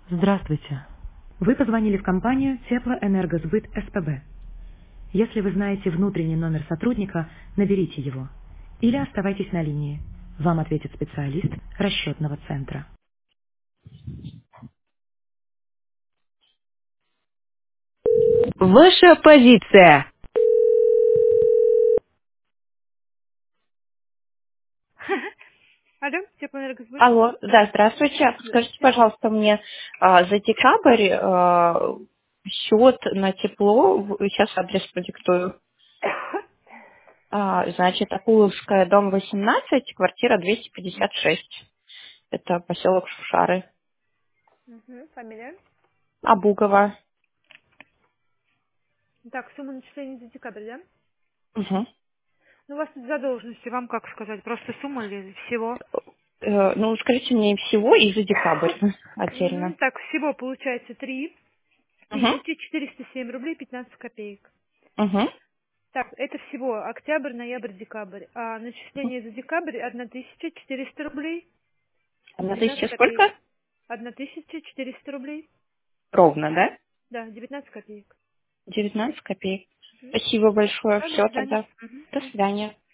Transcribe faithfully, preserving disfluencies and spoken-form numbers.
Здравствуйте. Вы позвонили в компанию Теплоэнергосбыт СПБ. Если вы знаете внутренний номер сотрудника, наберите его. Или оставайтесь на линии. Вам ответит специалист расчетного центра. Ваша позиция. Алло, Теплоэнергосбыт. Алло, да, здравствуйте. Скажите, Здравствуйте. пожалуйста, мне а, за декабрь а, счет на тепло, в- сейчас адрес продиктую. А, значит, Акуловская, дом восемнадцать, квартира двести пятьдесят шесть. Это поселок Шушары. Мгм, фамилия. Абугова. Так, сумма начисления за декабрь, да? Угу. Ну, у вас тут задолженности, вам как сказать, просто сумма или всего? Э, ну, скажите мне всего и за декабрь Мгм, отдельно. так, всего получается три Угу. тысячи четыреста семь рублей пятнадцать копеек. Угу. Так, это всего октябрь, ноябрь, декабрь. А начисление за декабрь тысяча четыреста рублей На девятнадцать тысяча копеек. сколько? тысяча четыреста рублей, Ровно, да? да, девятнадцать копеек. девятнадцать копеек. Мгм. Спасибо большое. Да, до Все свидания. тогда. Мгм, До мгм. свидания.